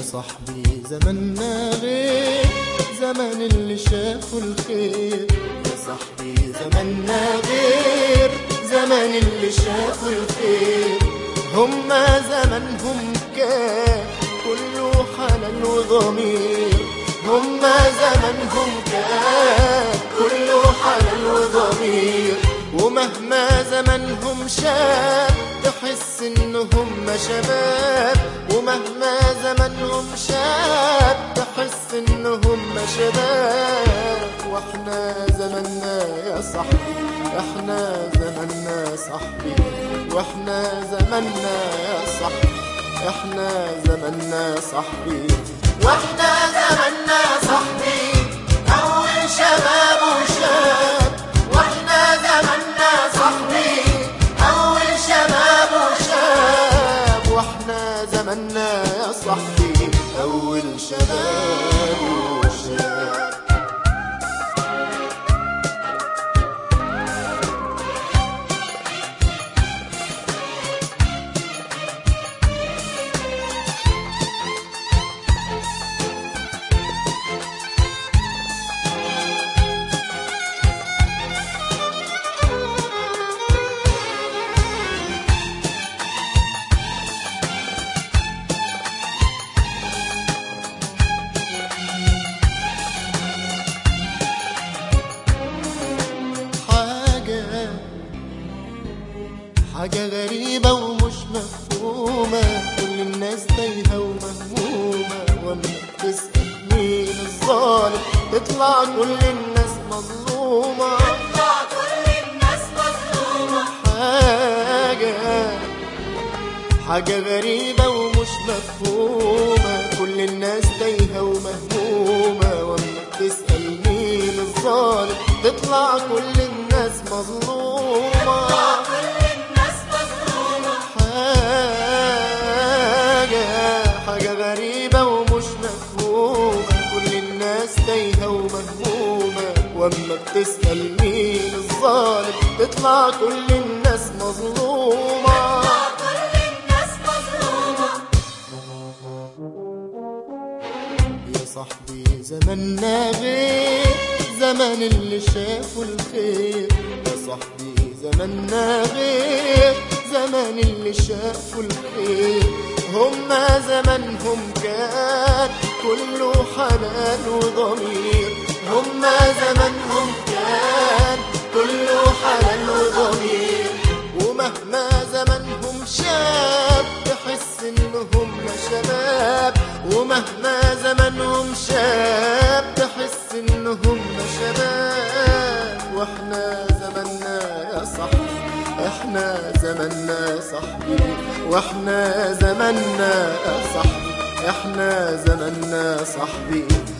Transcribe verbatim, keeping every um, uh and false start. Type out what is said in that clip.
صاحبي زماننا غير زمان اللي شافوا الخير. يا صاحبي زماننا غير زمان اللي شافوا الخير. هما زمانهم كان كله حنان وضمير. هما زمانهم كان كله حنان وضمير. ومهما زمانهم شاب تحس انهم شباب. ومهما زمانهم شاب تحس انهم شباب. واحنا زماننا يا صاحبي احنا زماننا صاحبي. واحنا زماننا يا صاحبي احنا زماننا صاحبي. واحنا زماننا صاحبي اول شباب وشاب. واحنا زماننا صاحبي اول شباب وشاب. واحنا زماننا يا صاحبي اول شباب وشاب. حاجة غريبة ومش مفهومة. كل الناس تايهة ومهمومة. وأما بتسأل مين الظالم تطلع كل الناس مظلومة. تطلع كل الناس مظلومة. حاجة حاجة غريبة ومش مفهومة. كل الناس تايهة ومهمومة. وأما بتسأل مين الظالم تطلع كل الناس مظلومة. حاجة غريبة ومش مفهومة. كل الناس تايهة ومهمومة. واما بتسأل مين الظالم تطلع كل الناس مظلومة. كل الناس مظلومة. يا صاحبي زماننا غير زمان اللي شافوا الخير. يا صاحبي زماننا غير زمان اللي شافوا الخير. هما زمانهم كان كله حنان وضمير. هما زمانهم كان كله حنان وضمير. ومهما زمانهم شاب تحس انهم شباب. ومهما زمانهم شاب تحس انهم شباب. واحنا زماننا يا صاحبي احنا زماننا صاحبي. واحنا زماننا يا صاحبي احنا زماننا صاحبي.